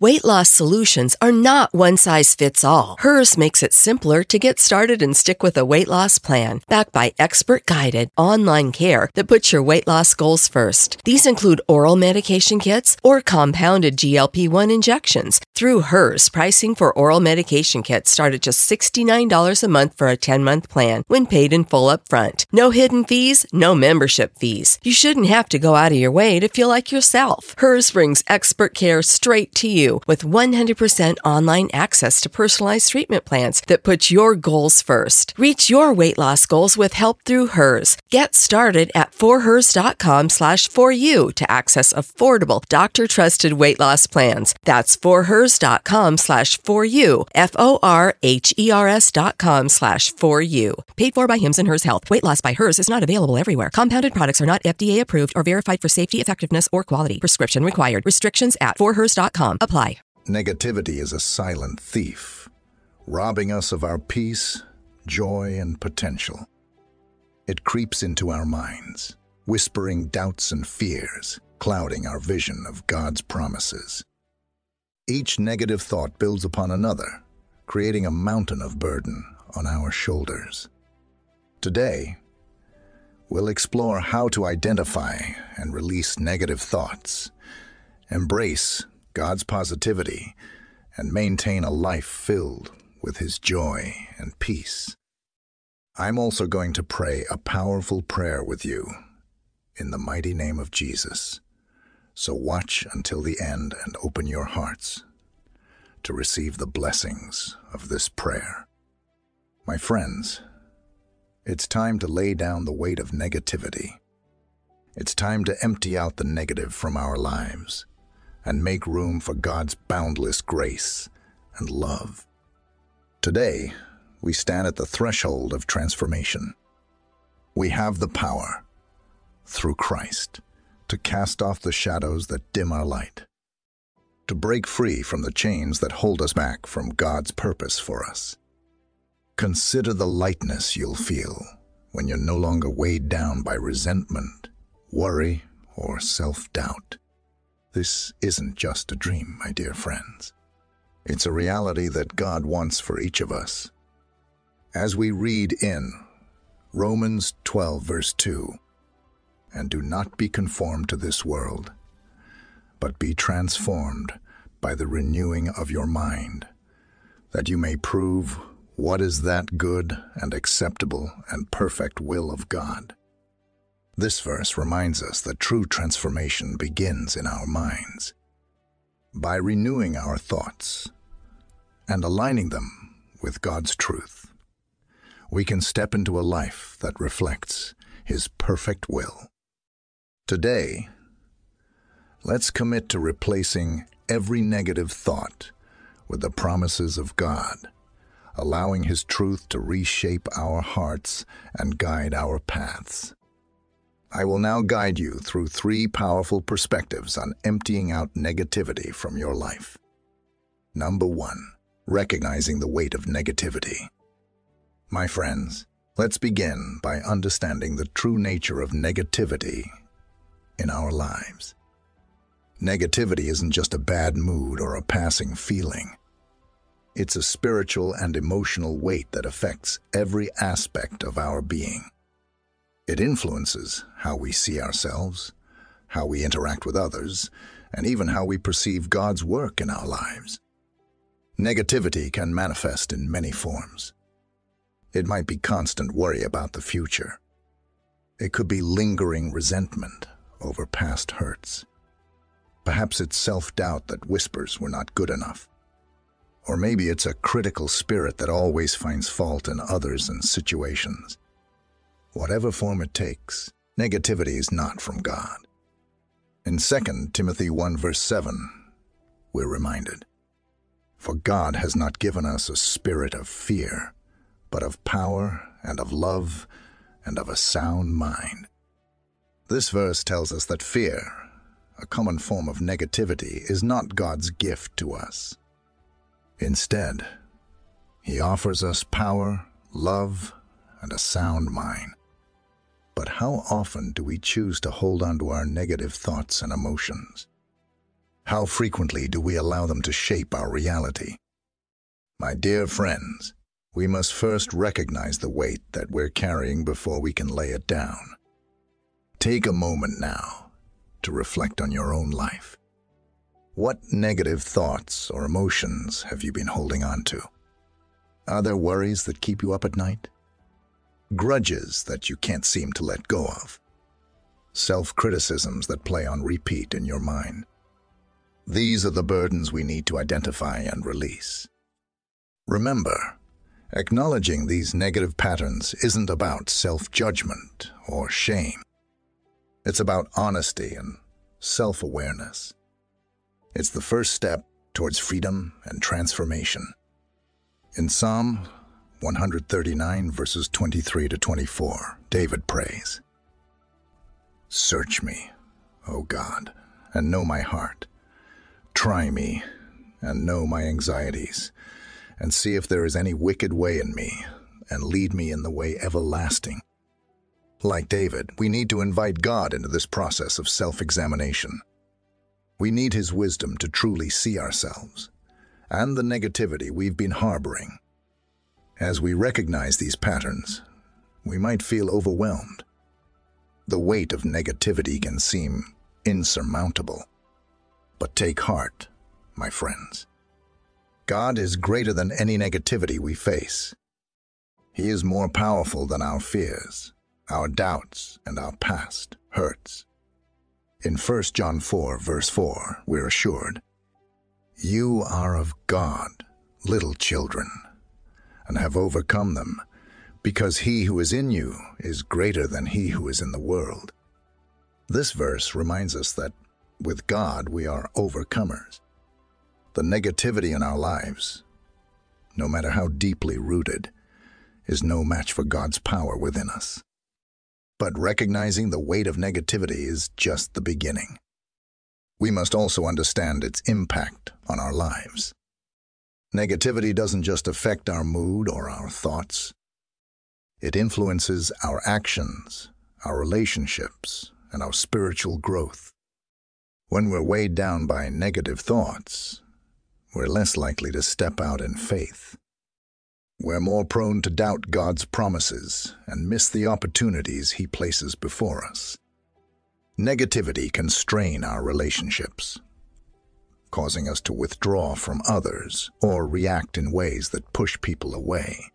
Weight loss solutions are not one size fits all. Hers makes it simpler to get started and stick with a weight loss plan, backed by expert-guided online care that puts your weight loss goals first. These include oral medication kits or compounded GLP-1 injections. Through Hers, pricing for oral medication kits start at just $69 a month for a 10-month plan when paid in full up front. No hidden fees, no membership fees. You shouldn't have to go out of your way to feel like yourself. Hers brings expert care straight to you with 100% online access to personalized treatment plans that put your goals first. Reach your weight loss goals with help through Hers. Get started at forhers.com/4u to access affordable, doctor-trusted weight loss plans. That's forhers.com/4u, forhers.com/4u. Paid for by Hims and Hers Health. Weight loss by Hers is not available everywhere. Compounded products are not FDA approved or verified for safety, effectiveness, or quality. Prescription required. Restrictions at forhers.com apply. Negativity is a silent thief, robbing us of our peace, joy, and potential. It creeps into our minds, whispering doubts and fears, clouding our vision of God's promises. Each negative thought builds upon another, creating a mountain of burden on our shoulders. Today, we'll explore how to identify and release negative thoughts, embrace God's positivity, and maintain a life filled with His joy and peace. I'm also going to pray a powerful prayer with you in the mighty name of Jesus. So watch until the end and open your hearts to receive the blessings of this prayer. My friends, it's time to lay down the weight of negativity. It's time to empty out the negative from our lives and make room for God's boundless grace and love. Today, we stand at the threshold of transformation. We have the power, through Christ, to cast off the shadows that dim our light, to break free from the chains that hold us back from God's purpose for us. Consider the lightness you'll feel when you're no longer weighed down by resentment, worry, or self-doubt. This isn't just a dream, my dear friends. It's a reality that God wants for each of us. As we read in Romans 12, verse 2, "And do not be conformed to this world, but be transformed by the renewing of your mind, that you may prove what is that good and acceptable and perfect will of God." This verse reminds us that true transformation begins in our minds. By renewing our thoughts and aligning them with God's truth, we can step into a life that reflects His perfect will. Today, let's commit to replacing every negative thought with the promises of God, allowing His truth to reshape our hearts and guide our paths. I will now guide you through 3 powerful perspectives on emptying out negativity from your life. Number 1, recognizing the weight of negativity. My friends, let's begin by understanding the true nature of negativity in our lives. Negativity isn't just a bad mood or a passing feeling. It's a spiritual and emotional weight that affects every aspect of our being. It influences how we see ourselves, how we interact with others, and even how we perceive God's work in our lives. Negativity can manifest in many forms. It might be constant worry about the future. It could be lingering resentment over past hurts. Perhaps it's self-doubt that whispers we're not good enough. Or maybe it's a critical spirit that always finds fault in others and situations. Whatever form it takes, negativity is not from God. In 2 Timothy 1 verse 7, we're reminded, "For God has not given us a spirit of fear, but of power and of love and of a sound mind." This verse tells us that fear, a common form of negativity, is not God's gift to us. Instead, He offers us power, love, and a sound mind. But how often do we choose to hold on to our negative thoughts and emotions? How frequently do we allow them to shape our reality? My dear friends, we must first recognize the weight that we're carrying before we can lay it down. Take a moment now to reflect on your own life. What negative thoughts or emotions have you been holding on to? Are there worries that keep you up at night? Grudges that you can't seem to let go of? Self-criticisms that play on repeat in your mind? These are the burdens we need to identify and release. Remember, acknowledging these negative patterns isn't about self-judgment or shame. It's about honesty and self-awareness. It's the first step towards freedom and transformation. In Psalm 139, verses 23 to 24, David prays, "Search me, O God, and know my heart. Try me and know my anxieties, and see if there is any wicked way in me, and lead me in the way everlasting." Like David, we need to invite God into this process of self-examination. We need His wisdom to truly see ourselves and the negativity we've been harboring. As we recognize these patterns, we might feel overwhelmed. The weight of negativity can seem insurmountable. But take heart, my friends. God is greater than any negativity we face. He is more powerful than our fears, our doubts, and our past hurts. In 1 John 4, verse 4, we're assured, "You are of God, little children, and have overcome them, because He who is in you is greater than he who is in the world." This verse reminds us that with God we are overcomers. The negativity in our lives, no matter how deeply rooted, is no match for God's power within us. But recognizing the weight of negativity is just the beginning. We must also understand its impact on our lives. Negativity doesn't just affect our mood or our thoughts. It influences our actions, our relationships, and our spiritual growth. When we're weighed down by negative thoughts, we're less likely to step out in faith. We're more prone to doubt God's promises and miss the opportunities He places before us. Negativity can strain our relationships, causing us to withdraw from others or react in ways that push people away.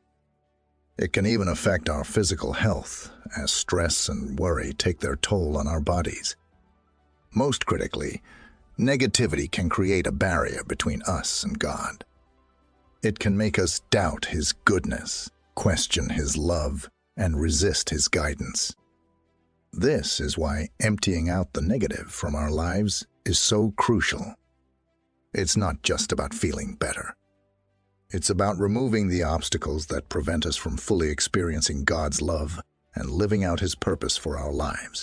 It can even affect our physical health as stress and worry take their toll on our bodies. Most critically, negativity can create a barrier between us and God. It can make us doubt His goodness, question His love, and resist His guidance. This is why emptying out the negative from our lives is so crucial. It's not just about feeling better. It's about removing the obstacles that prevent us from fully experiencing God's love and living out His purpose for our lives.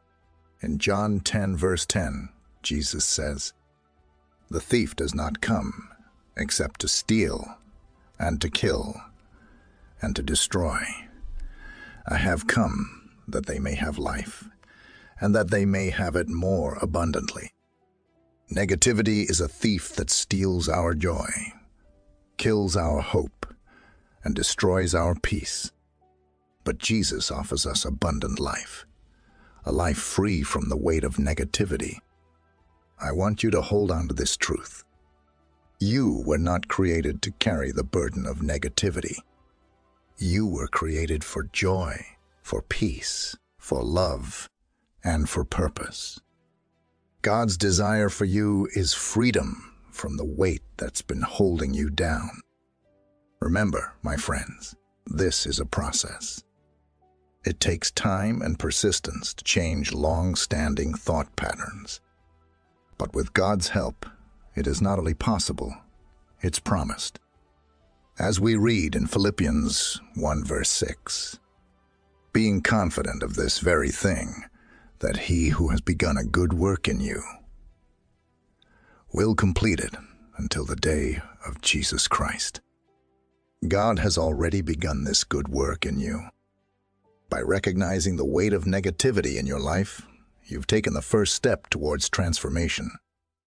In John 10, verse 10, Jesus says, "The thief does not come except to steal, and to kill, and to destroy. I have come that they may have life, and that they may have it more abundantly." Negativity is a thief that steals our joy, kills our hope, and destroys our peace. But Jesus offers us abundant life, a life free from the weight of negativity. I want you to hold on to this truth. You were not created to carry the burden of negativity. You were created for joy, for peace, for love, and for purpose. God's desire for you is freedom from the weight that's been holding you down. Remember, my friends, this is a process. It takes time and persistence to change long-standing thought patterns. But with God's help, it is not only possible, it's promised. As we read in Philippians 1 verse 6, "Being confident of this very thing, that He who has begun a good work in you will complete it until the day of Jesus Christ." God has already begun this good work in you. By recognizing the weight of negativity in your life, you've taken the first step towards transformation.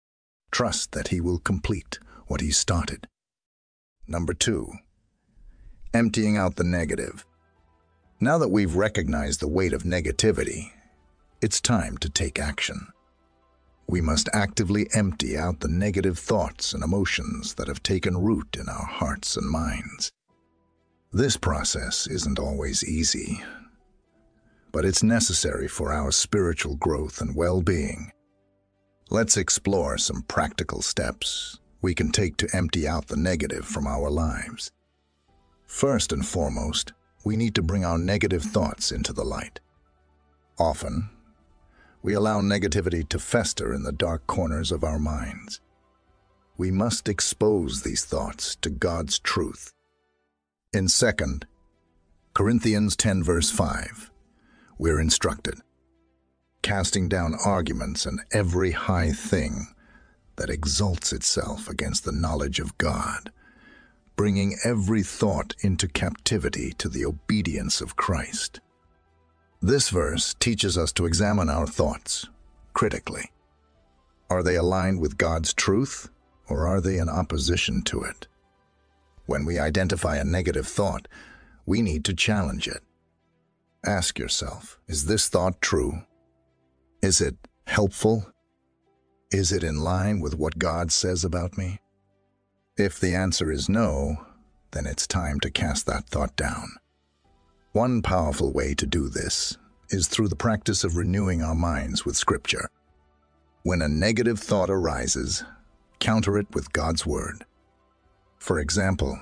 Trust that He will complete what He started. Number 2, emptying out the negative. Now that we've recognized the weight of negativity, it's time to take action. We must actively empty out the negative thoughts and emotions that have taken root in our hearts and minds. This process isn't always easy, but it's necessary for our spiritual growth and well-being. Let's explore some practical steps we can take to empty out the negative from our lives. First and foremost, we need to bring our negative thoughts into the light. Often, we allow negativity to fester in the dark corners of our minds. We must expose these thoughts to God's truth. In 2 Corinthians 10 verse 5, we're instructed, casting down arguments and every high thing that exalts itself against the knowledge of God, bringing every thought into captivity to the obedience of Christ. This verse teaches us to examine our thoughts critically. Are they aligned with God's truth, or are they in opposition to it? When we identify a negative thought, we need to challenge it. Ask yourself, is this thought true? Is it helpful? Is it in line with what God says about me? If the answer is no, then it's time to cast that thought down. One powerful way to do this is through the practice of renewing our minds with Scripture. When a negative thought arises, counter it with God's Word. For example,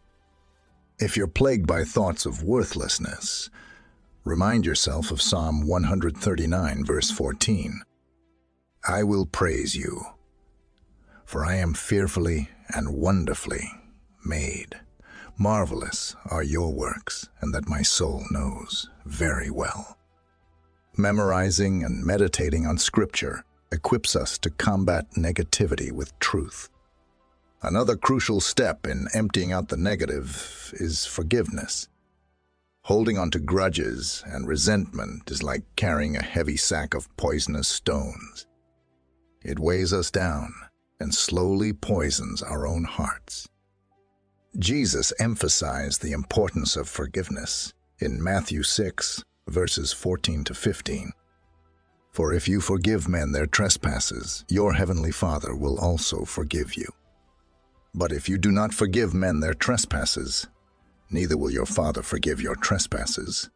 if you're plagued by thoughts of worthlessness, remind yourself of Psalm 139, verse 14. I will praise you, for I am fearfully and wonderfully made. Marvelous are your works, and that my soul knows very well. Memorizing and meditating on Scripture equips us to combat negativity with truth. Another crucial step in emptying out the negative is forgiveness. Holding on to grudges and resentment is like carrying a heavy sack of poisonous stones. It weighs us down and slowly poisons our own hearts. Jesus emphasized the importance of forgiveness in Matthew 6, verses 14 to 15. For if you forgive men their trespasses, your heavenly Father will also forgive you. But if you do not forgive men their trespasses, neither will your Father forgive your trespasses.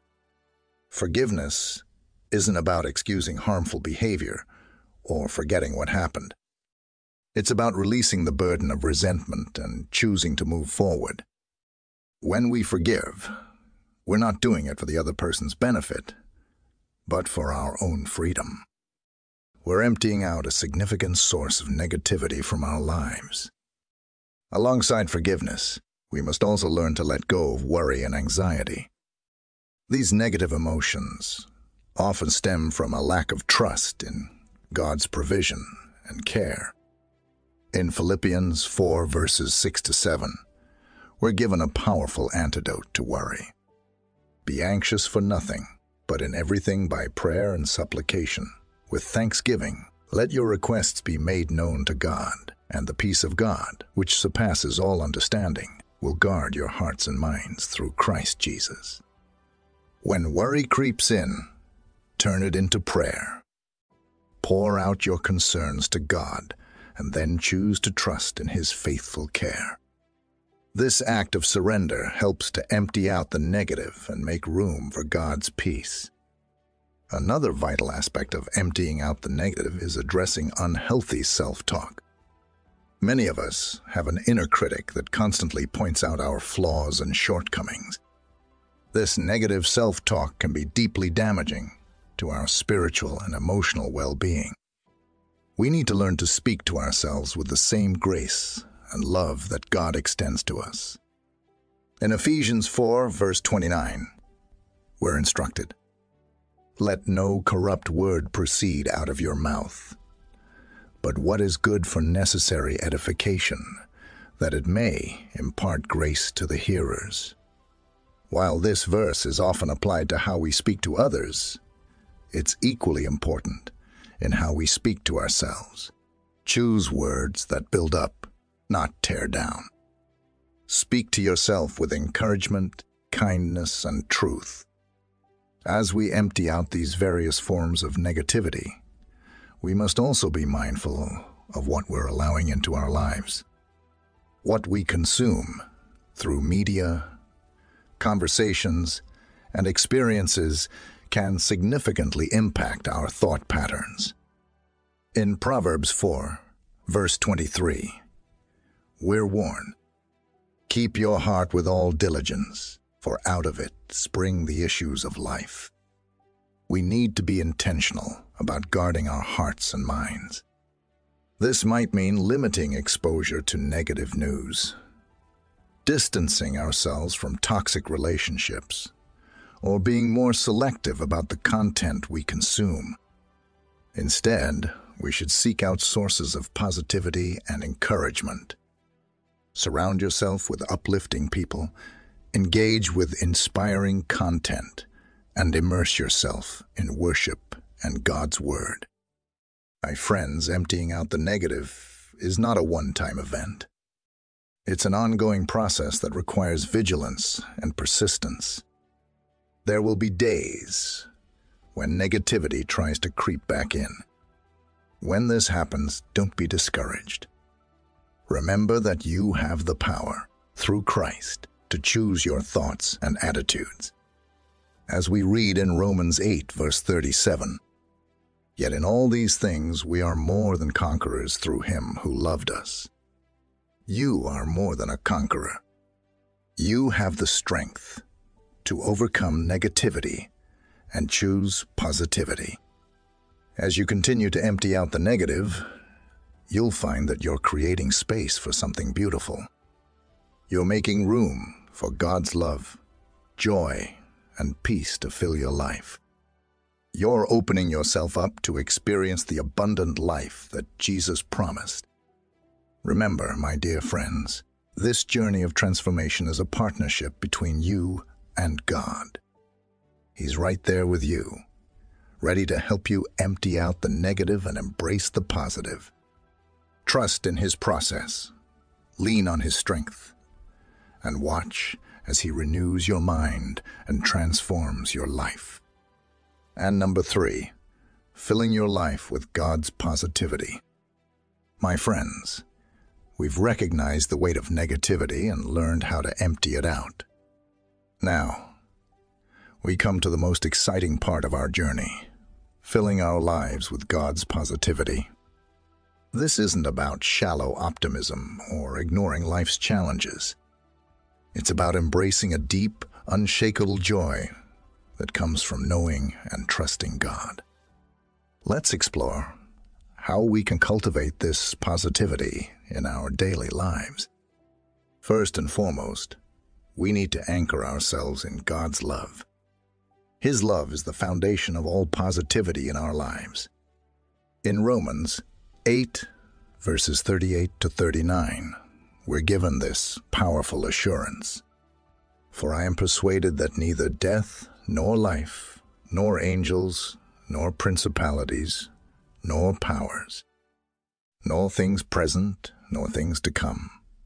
Forgiveness isn't about excusing harmful behavior or forgetting what happened. It's about releasing the burden of resentment and choosing to move forward. When we forgive, we're not doing it for the other person's benefit, but for our own freedom. We're emptying out a significant source of negativity from our lives. Alongside forgiveness, we must also learn to let go of worry and anxiety. These negative emotions often stem from a lack of trust in God's provision and care. In Philippians 4 verses 6 to 7, we're given a powerful antidote to worry. Be anxious for nothing, but in everything by prayer and supplication, with thanksgiving, let your requests be made known to God, and the peace of God, which surpasses all understanding, will guard your hearts and minds through Christ Jesus. When worry creeps in, turn it into prayer. Pour out your concerns to God, and then choose to trust in His faithful care. This act of surrender helps to empty out the negative and make room for God's peace. Another vital aspect of emptying out the negative is addressing unhealthy self-talk. Many of us have an inner critic that constantly points out our flaws and shortcomings. This negative self-talk can be deeply damaging to our spiritual and emotional well-being. We need to learn to speak to ourselves with the same grace and love that God extends to us. In Ephesians 4, verse 29, we're instructed, "Let no corrupt word proceed out of your mouth, but what is good for necessary edification, that it may impart grace to the hearers." While this verse is often applied to how we speak to others, it's equally important in how we speak to ourselves. Choose words that build up, not tear down. Speak to yourself with encouragement, kindness, and truth. As we empty out these various forms of negativity, we must also be mindful of what we're allowing into our lives. What we consume through media, conversations, and experiences can significantly impact our thought patterns. In Proverbs 4, verse 23, we're warned, "Keep your heart with all diligence, for out of it spring the issues of life." We need to be intentional about guarding our hearts and minds. This might mean limiting exposure to negative news, distancing ourselves from toxic relationships, or being more selective about the content we consume. Instead, we should seek out sources of positivity and encouragement. Surround yourself with uplifting people, engage with inspiring content, and immerse yourself in worship and God's Word. My friends, emptying out the negative is not a one-time event. It's an ongoing process that requires vigilance and persistence. There will be days when negativity tries to creep back in. When this happens, don't be discouraged. Remember that you have the power, through Christ, to choose your thoughts and attitudes. As we read in Romans 8, verse 37, "Yet in all these things we are more than conquerors through him who loved us." You are more than a conqueror. You have the strength to overcome negativity and choose positivity. As you continue to empty out the negative, you'll find that you're creating space for something beautiful. You're making room for God's love, joy, and peace to fill your life. You're opening yourself up to experience the abundant life that Jesus promised. Remember, my dear friends, this journey of transformation is a partnership between you and God. He's right there with you, ready to help you empty out the negative and embrace the positive. Trust in His process, lean on His strength, and watch as He renews your mind and transforms your life. And number 3, filling your life with God's positivity. My friends, we've recognized the weight of negativity and learned how to empty it out. Now, we come to the most exciting part of our journey, filling our lives with God's positivity. This isn't about shallow optimism or ignoring life's challenges. It's about embracing a deep, unshakable joy that comes from knowing and trusting God. Let's explore how we can cultivate this positivity in our daily lives. First and foremost, we need to anchor ourselves in God's love. His love is the foundation of all positivity in our lives. In Romans 8, verses 38 to 39, we're given this powerful assurance. "For I am persuaded that neither death, nor life, nor angels, nor principalities, nor powers, nor things present, nor things to come,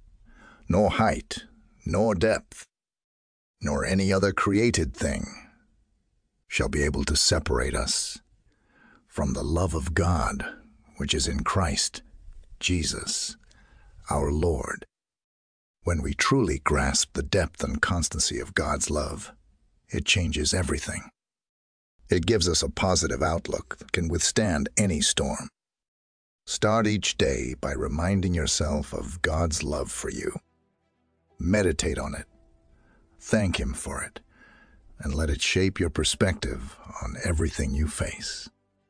nor height, nor depth, nor any other created thing shall be able to separate us from the love of God, which is in Christ Jesus, our Lord." When we truly grasp the depth and constancy of God's love, it changes everything. It gives us a positive outlook that can withstand any storm. Start each day by reminding yourself of God's love for you. Meditate on it, thank Him for it, and let it shape your perspective on everything you face.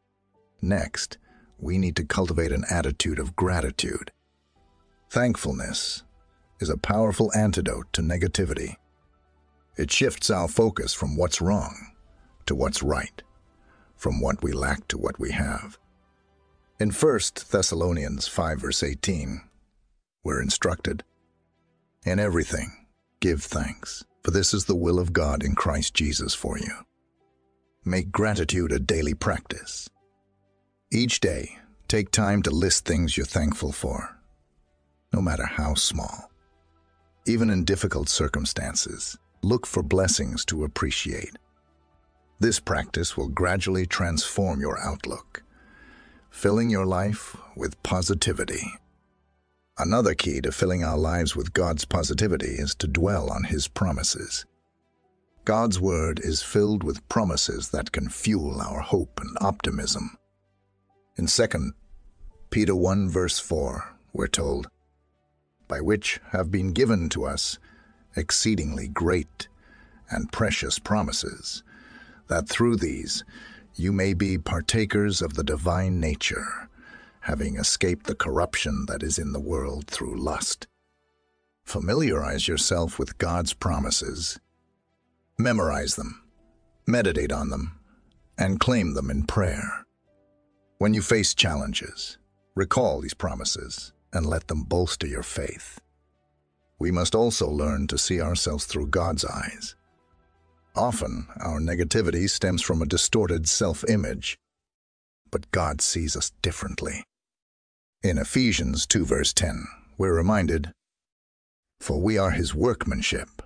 Next, we need to cultivate an attitude of gratitude. Thankfulness is a powerful antidote to negativity. It shifts our focus from what's wrong to what's right, from what we lack to what we have. In 1 Thessalonians 5, verse 18, we're instructed, "In everything, give thanks, for this is the will of God in Christ Jesus for you." Make gratitude a daily practice. Each day, Take time to list things you're thankful for, no matter how small. Even in difficult circumstances, look for blessings to appreciate. This practice will gradually transform your outlook, filling your life with positivity. Another key to filling our lives with God's positivity is to dwell on His promises. God's Word is filled with promises that can fuel our hope and optimism. In 2 Peter 1 verse 4, we're told, "By which have been given to us exceedingly great and precious promises, that through these you may be partakers of the divine nature, having escaped the corruption that is in the world through lust." Familiarize yourself with God's promises. Memorize them, meditate on them, and claim them in prayer. When you face challenges, recall these promises and let them bolster your faith. We must also learn to see ourselves through God's eyes. Often, our negativity stems from a distorted self-image, but God sees us differently. In Ephesians 2 verse 10, we're reminded, "For we are His workmanship,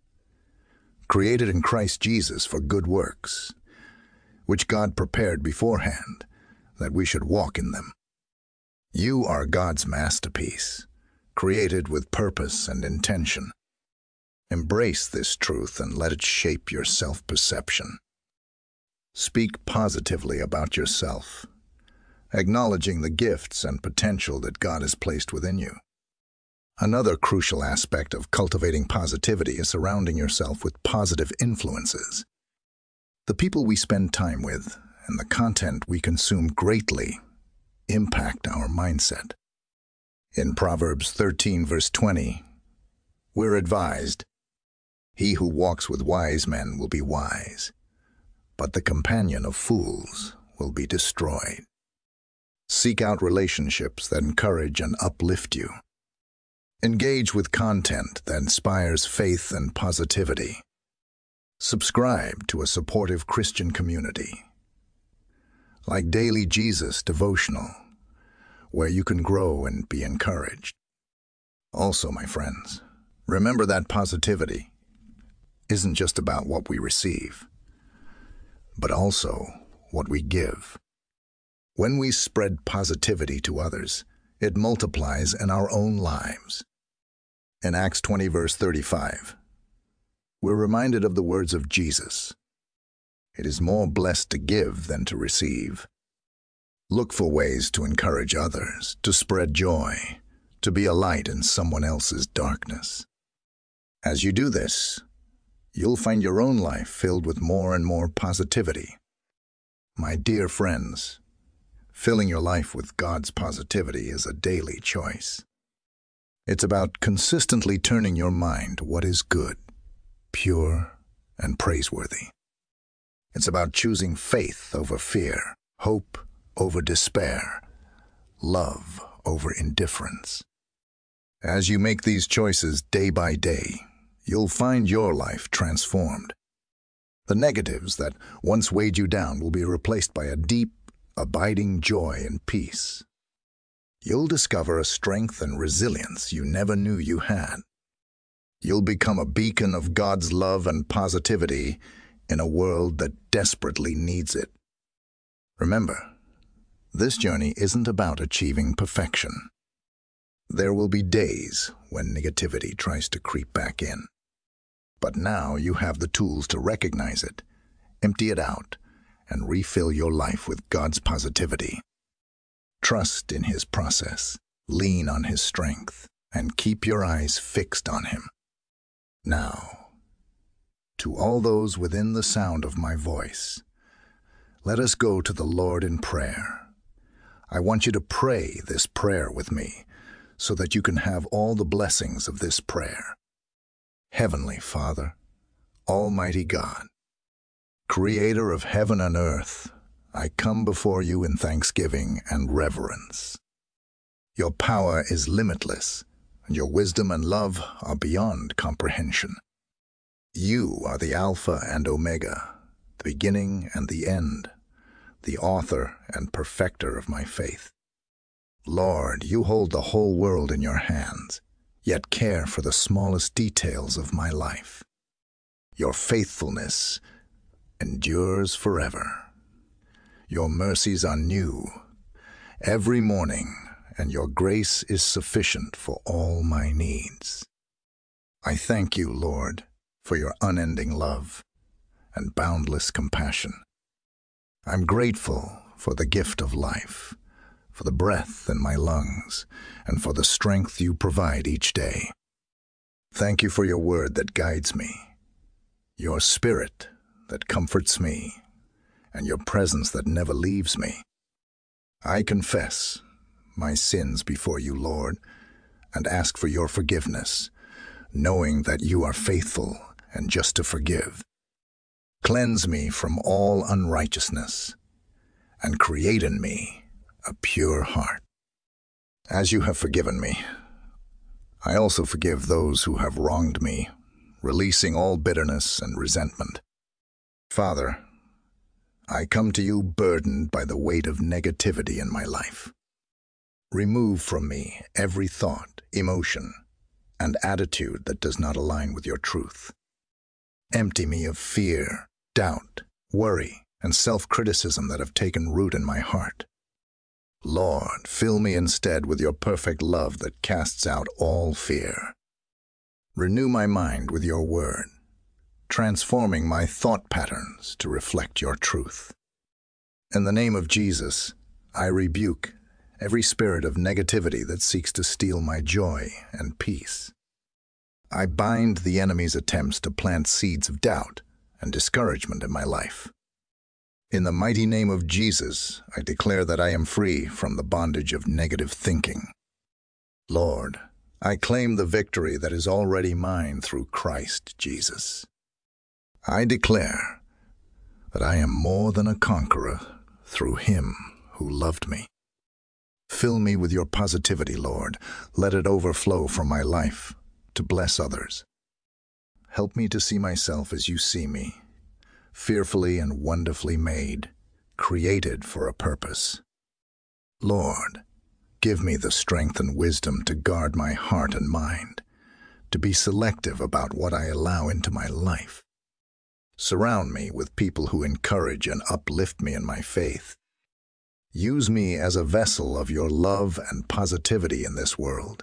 created in Christ Jesus for good works, which God prepared beforehand, that we should walk in them." You are God's masterpiece, created with purpose and intention. Embrace this truth and let it shape your self-perception. Speak positively about yourself, acknowledging the gifts and potential that God has placed within you. Another crucial aspect of cultivating positivity is surrounding yourself with positive influences. The people we spend time with and the content we consume greatly impact our mindset. In Proverbs 13 verse 20, we're advised, "He who walks with wise men will be wise, but the companion of fools will be destroyed." Seek out relationships that encourage and uplift you. Engage with content that inspires faith and positivity. Subscribe to a supportive Christian community, like Daily Jesus Devotional, where you can grow and be encouraged. Also, my friends, remember that positivity isn't just about what we receive, but also what we give. When we spread positivity to others, it multiplies in our own lives. In Acts 20 verse 35, we're reminded of the words of Jesus. "It is more blessed to give than to receive." Look for ways to encourage others, to spread joy, to be a light in someone else's darkness. As you do this, you'll find your own life filled with more and more positivity. My dear friends, filling your life with God's positivity is a daily choice. It's about consistently turning your mind to what is good, pure, and praiseworthy. It's about choosing faith over fear, hope over despair, love over indifference. As you make these choices day by day, you'll find your life transformed. The negatives that once weighed you down will be replaced by a deep, abiding joy and peace. You'll discover a strength and resilience you never knew you had. You'll become a beacon of God's love and positivity in a world that desperately needs it. Remember, this journey isn't about achieving perfection. There will be days when negativity tries to creep back in. But now you have the tools to recognize it, empty it out, and refill your life with God's positivity. Trust in His process, lean on His strength, and keep your eyes fixed on Him. Now, to all those within the sound of my voice, let us go to the Lord in prayer. I want you to pray this prayer with me so that you can have all the blessings of this prayer. Heavenly Father, Almighty God, Creator of heaven and earth, I come before you in thanksgiving and reverence. Your power is limitless, and your wisdom and love are beyond comprehension. You are the Alpha and Omega, the beginning and the end, the author and perfecter of my faith. Lord, you hold the whole world in your hands, yet care for the smallest details of my life. Your faithfulness endures forever. Your mercies are new every morning, and your grace is sufficient for all my needs. I thank you, Lord, for your unending love and boundless compassion. I'm grateful for the gift of life, for the breath in my lungs, and for the strength you provide each day. Thank you for your word that guides me, your spirit that comforts me, and your presence that never leaves me. I confess my sins before you, Lord, and ask for your forgiveness, knowing that you are faithful and just to forgive. Cleanse me from all unrighteousness, and create in me a pure heart. As you have forgiven me, I also forgive those who have wronged me, releasing all bitterness and resentment. Father, I come to you burdened by the weight of negativity in my life. Remove from me every thought, emotion, and attitude that does not align with your truth. Empty me of fear, doubt, worry, and self-criticism that have taken root in my heart. Lord, fill me instead with your perfect love that casts out all fear. Renew my mind with your word, transforming my thought patterns to reflect your truth. In the name of Jesus, I rebuke every spirit of negativity that seeks to steal my joy and peace. I bind the enemy's attempts to plant seeds of doubt and discouragement in my life. In the mighty name of Jesus, I declare that I am free from the bondage of negative thinking. Lord, I claim the victory that is already mine through Christ Jesus. I declare that I am more than a conqueror through him who loved me. Fill me with your positivity, Lord. Let it overflow from my life to bless others. Help me to see myself as you see me, fearfully and wonderfully made, created for a purpose. Lord, give me the strength and wisdom to guard my heart and mind, to be selective about what I allow into my life. Surround me with people who encourage and uplift me in my faith. Use me as a vessel of your love and positivity in this world.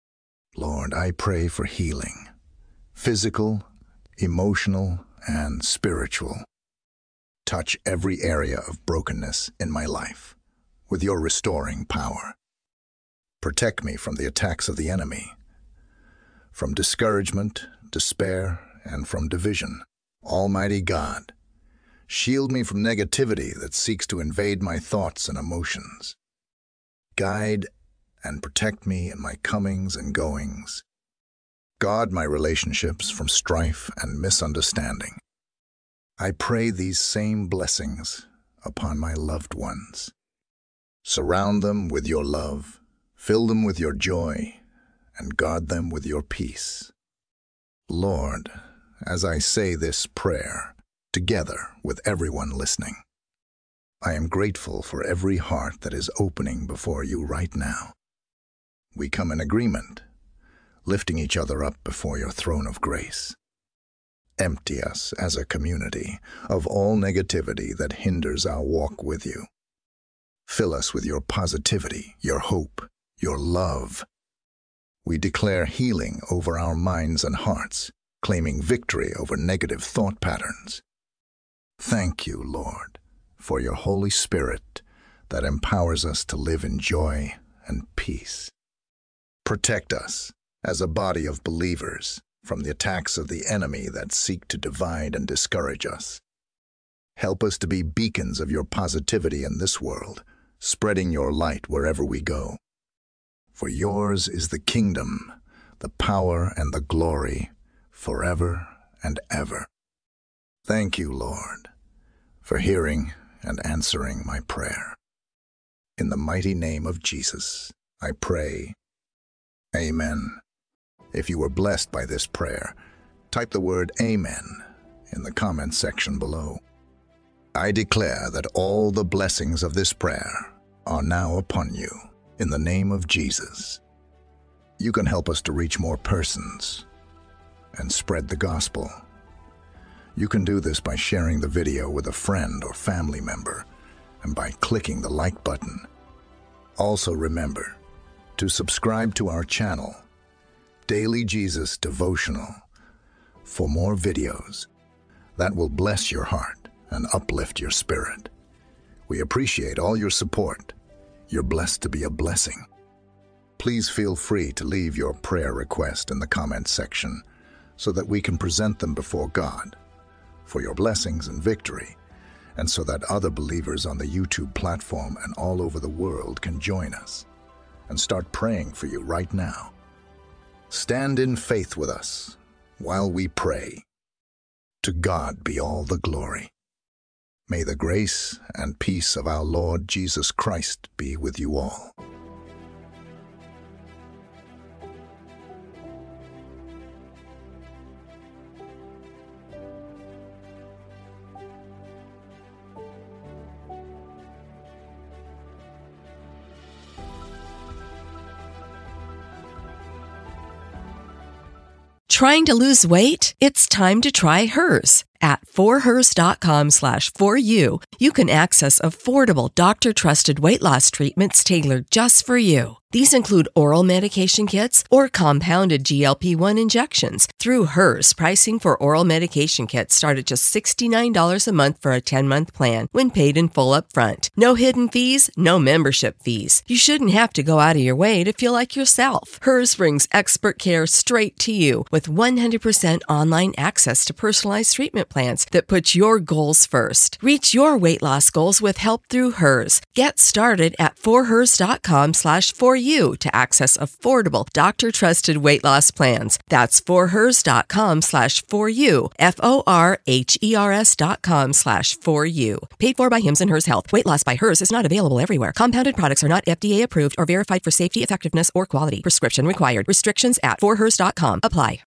Lord, I pray for healing, physical, emotional, and spiritual. Touch every area of brokenness in my life with your restoring power. Protect me from the attacks of the enemy, from discouragement, despair, and from division. Almighty God, shield me from negativity that seeks to invade my thoughts and emotions. Guide and protect me in my comings and goings. Guard my relationships from strife and misunderstanding. I pray these same blessings upon my loved ones. Surround them with your love, fill them with your joy, and guard them with your peace. Lord, as I say this prayer, together with everyone listening, I am grateful for every heart that is opening before you right now. We come in agreement, lifting each other up before your throne of grace. Empty us as a community of all negativity that hinders our walk with you. Fill us with your positivity, your hope, your love. We declare healing over our minds and hearts, claiming victory over negative thought patterns. Thank you, Lord, for your Holy Spirit that empowers us to live in joy and peace. Protect us as a body of believers from the attacks of the enemy that seek to divide and discourage us. Help us to be beacons of your positivity in this world, spreading your light wherever we go. For yours is the kingdom, the power, and the glory, forever and ever. Thank you, Lord, for hearing and answering my prayer. In the mighty name of Jesus, I pray. Amen. If you were blessed by this prayer, type the word Amen in the comments section below. I declare that all the blessings of this prayer are now upon you, in the name of Jesus. You can help us to reach more persons and spread the gospel. You can do this by sharing the video with a friend or family member and by clicking the like button. Also remember to subscribe to our channel, Daily Jesus Devotional, for more videos that will bless your heart and uplift your spirit. We appreciate all your support. You're blessed to be a blessing. Please feel free to leave your prayer request in the comments section so that we can present them before God for your blessings and victory, and so that other believers on the YouTube platform and all over the world can join us and start praying for you right now. Stand in faith with us while we pray. To God be all the glory. May the grace and peace of our Lord Jesus Christ be with you all. Trying to lose weight? It's time to try Hers. At forhers.com/4u, you can access affordable, doctor-trusted weight loss treatments tailored just for you. These include oral medication kits or compounded GLP-1 injections. Through Hers, pricing for oral medication kits start at just $69 a month for a 10-month plan when paid in full up front. No hidden fees, no membership fees. You shouldn't have to go out of your way to feel like yourself. Hers brings expert care straight to you with 100% online access to personalized treatment plans that put your goals first. Reach your weight loss goals with help through Hers. Get started at forhers.com/4u to access affordable, doctor-trusted weight loss plans. That's forhers.com/4u, forhers.com/4u. Paid for by Hims and Hers Health. Weight loss by Hers is not available everywhere. Compounded products are not FDA approved or verified for safety, effectiveness, or quality. Prescription required. Restrictions at forhers.com apply.